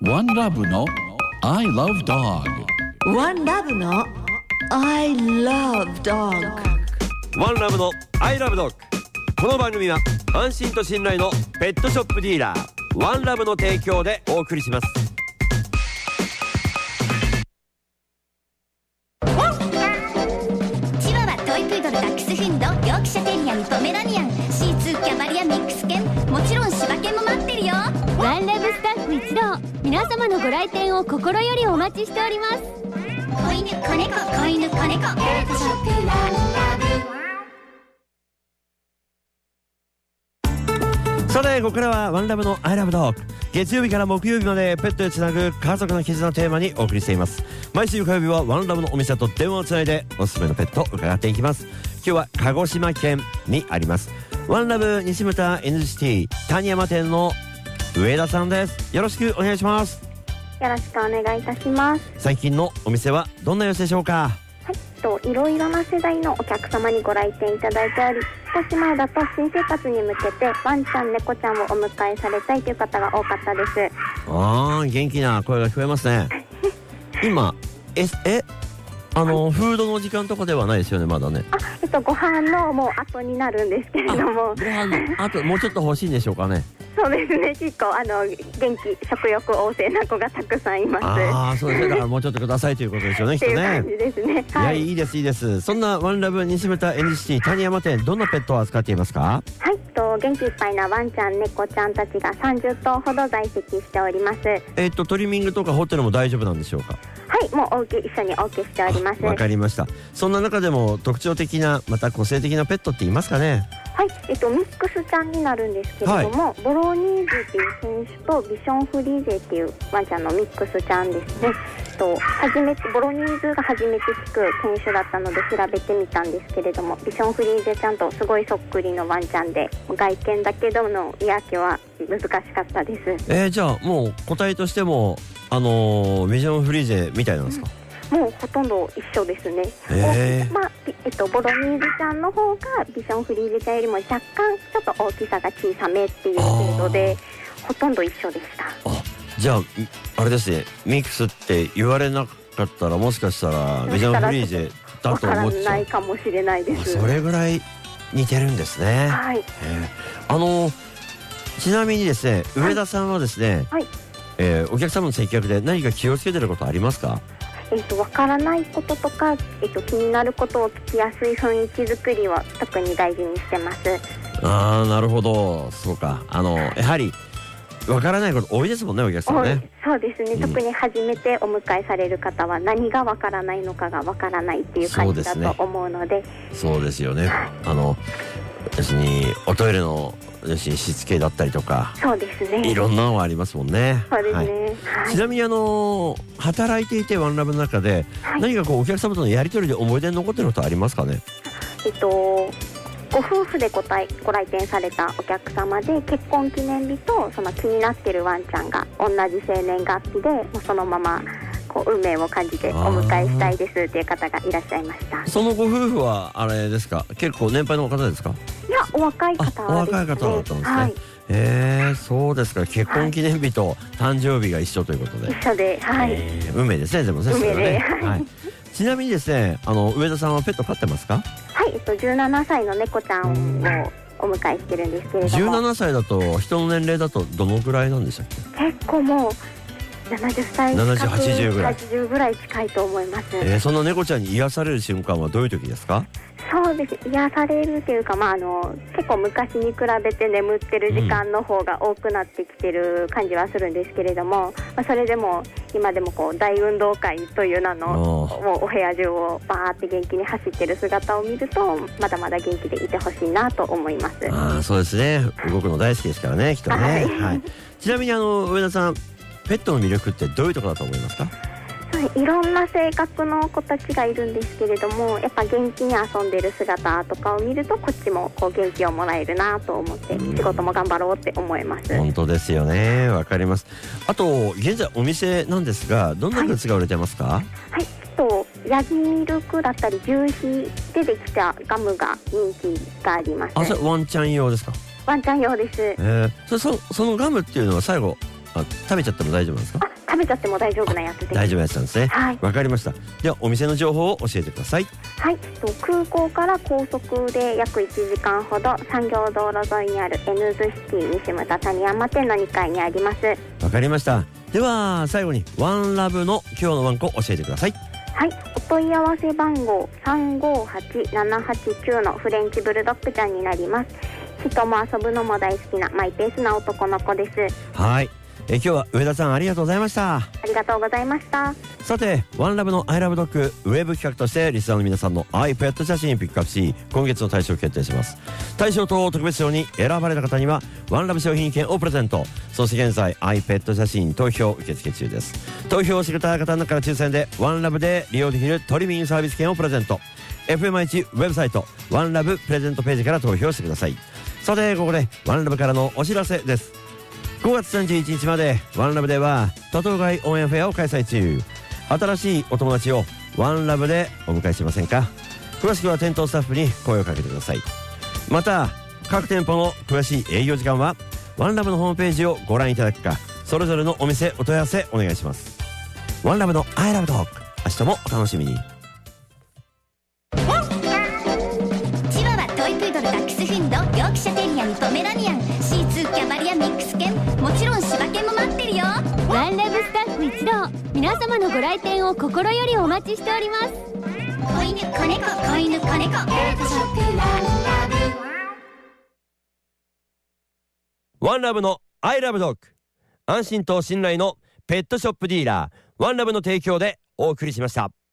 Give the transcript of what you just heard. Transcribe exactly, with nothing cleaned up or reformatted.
ワンラブの I love dog。 ワンラブの I love dog。 ワンラブの I love dog。 この番組は安心と信頼のペットショップディーラーワンラブの提供でお送りします。 チワワ、トイプードル、ダックスフンド、ヨークシャテリアン、ポメラニアン、シーツー、キャバリア、ミックス犬、もちろん柴犬も待ってるよ。 ワンラブスタッフ一同、皆様のご来店を心よりお待ちしております。 子犬、子猫、子犬、子猫、ペットショップワンラブ。さてここからはワンラブの I love dog。 月曜日から木曜日までペットへつなぐ家族の絆をテーマにお送りしています。毎週火曜日はワンラブのお店と電話をつないでおすすめのペットを伺っていきます。今日は鹿児島県にありますワンラブ西牟田 エヌジーティー 谷山店の上田さんです。よろしくお願いします。 よろしくお願いいたします。 最近のお店はどんな様子でしょうか？ はい、といろいろな世代のお客様にご来店いただいており、少し前だと新生活に向けてワンちゃん猫ちゃんをお迎えされたいという方が多かったです。 あー、元気な声が聞こえますね今ええあの、はい、フードの時間とかではないですよね、まだね。 あ、えっとご飯のもう後になるんですけれども、 ご飯の後もうちょっと欲しいんでしょうかね。 そうですね、結構あの元気食欲旺盛な子がたくさんいます。 ああ、そうですね。だからもうちょっとくださいということですよねきっとね。 っていう感じですね。 はい、いや、いいですいいです。そんなワンラブ西牟田 エヌジーティー 谷山店、どんなペットを扱っていますか？ はい、と元気いっぱいなワンちゃん猫ちゃんたちがさんじゅっとうほど在籍しております。 えっとトリミングとかホテルも大丈夫なんでしょうか？ はい、もうお受け一緒にお受けしております。 わかりました。そんな中でも特徴的なまた個性的なペットっていますかね？ はい、えっと、ミックスちゃんになるんですけれども、はい、ボロニーズっていう犬種とビションフリーゼっていうワンちゃんのミックスちゃんですね。と初めてボロニーズが初めて聞く犬種だったので調べてみたんですけれども、ビションフリーゼちゃんとすごいそっくりのワンちゃんで、外見だけどの見分けは難しかったです。 えー、じゃあもう個体としてもあのー、ビションフリーゼみたいなんですか？ うん、もうほとんど一緒ですね。 えーまあえっと、ボロニーズちゃんの方がビションフリーゼちゃんよりも若干ちょっと大きさが小さめっていう程度でほとんど一緒でした。 あ、じゃああれですね、ミックスって言われなかったらもしかしたらビションフリーゼだと思っちゃう。わからないかもしれないです。 それぐらい似てるんですね。 はい、 えー、あのちなみにですね、上田さんはですね、 はい、 えー、お客様の接客で何か気をつけてることありますか？ えー、とわからないこととか、えー、と気になることを聞きやすい雰囲気作りを特に大事にしてます。 ああ、なるほど。そうか、あのやはりわからないこと多いですもんね、お客さんね。 そうですね、うん、特に初めてお迎えされる方は何がわからないのかがわからないっていう感じだと思うので。 そうですよね。あの要するにおトイレの要するにしつけだったりとか、 そうですね、 いろんなのがありますもんね。 そうですね、 はいはい、 ちなみにあの働いていてワンラブの中で、はい、何かこうお客様とのやり取りで思い出に残ってることありますかね？えっとご夫婦でご来ご来店されたお客様で、結婚記念日とその気になってるワンちゃんが同じ生年月日で、もうそのままこう運命を感じてお迎えしたいですっていう方がいらっしゃいました。 そのご夫婦はあれですか、結構年配の方ですか？ いや、お若い方ですね。 お若い方だったんですね。はい、えー、そうですか。結婚記念日と誕生日が一緒ということで、 一緒で、はい、 えー、運命ですね。でもね、 運命で、 ね、はい、ちなみにですね、あの上田さんはペット飼ってますか？ はい、えっと、じゅうななさいの猫ちゃんをお迎えしてるんですけれども。 じゅうななさいだと人の年齢だとどのぐらいなんでしたっけ？ 結構もうななじゅっさい近く、 ななじゅう、はちじゅうぐらい、 はちじゅうぐらい近いと思います。 えー、そんな猫ちゃんに癒される瞬間はどういう時ですか？ そうです、癒されるというか、まあ、あの結構昔に比べて眠ってる時間の方が多くなってきてる感じはするんですけれども、まあ、それでも今でもこう大運動会という名のもうお部屋中をバーって元気に走ってる姿を見ると、まだまだ元気でいてほしいなと思います。 あ、そうですね、動くの大好きですからね、きっとね、はい、はい、ちなみにあの上田さん、ペットの魅力ってどういうところだと思いますか？ いろんな性格の子たちがいるんですけれども、やっぱ元気に遊んでる姿とかを見るとこっちもこう元気をもらえるなと思って、仕事も頑張ろうって思います。 本当ですよね、わかります。あと現在お店なんですが、どんなグッズが売れてますか？はい、 はい、とヤギミルクだったり牛皮でできたガムが人気があります。 あ、それワンちゃん用ですか？ ワンちゃん用です。 えー、そ, そ, そのガムっていうのは最後あ食べちゃっても大丈夫なんですか？ あ、 食べちゃっても大丈夫なやつです。 大丈夫なやつなんですね。 はい、 わかりました。ではお店の情報を教えてください。 はい、と空港から高速で約いちじかんほど、産業道路沿いにあるエヌズシティ西牟田谷山店のにかいにあります。 わかりました。では最後にワンラブの今日のワンコ教えてください。 はい、お問い合わせ番号さんごはちななはちきゅうのフレンチブルドッグちゃんになります。人も遊ぶのも大好きなマイペースな男の子です。 はい、え今日は上田さんありがとうございました。 ありがとうございました。 さてワンラブのアイラブドッグウェブ企画としてリスナーの皆さんのアイペット写真ピックアップし、今月の大賞を決定します。大賞と特別賞に選ばれた方にはワンラブ商品券をプレゼント。そして現在アイペット写真投票受付中です。投票をしてくれた方の中から抽選でワンラブで利用できるトリミングサービス券をプレゼント。 エフエムアイエイチ ウェブサイトワンラブプレゼントページから投票してください。さてここでワンラブからのお知らせです。ごがつさんじゅういちにちまでワンラブでは多頭飼い応援フェアを開催中。新しいお友達をワンラブでお迎えしませんか。詳しくは店頭スタッフに声をかけてください。また各店舗の詳しい営業時間はワンラブのホームページをご覧いただくか、それぞれのお店お問い合わせお願いします。ワンラブのアイラブドッグ、明日もお楽しみに。 チワワ、トイプードル、ダックスフィンド、ヨークシャテリアにポメラニアン、シーツー、キャバリア、ミックス犬、もちろん柴犬も待ってるよ。 ワンラブスタッフ一同、皆様のご来店を心よりお待ちしております。 子犬、子猫、子犬、子猫、ペットショップワンラブ。 ワンラブのアイラブドッグ、安心と信頼のペットショップディーラーワンラブの提供でお送りしました。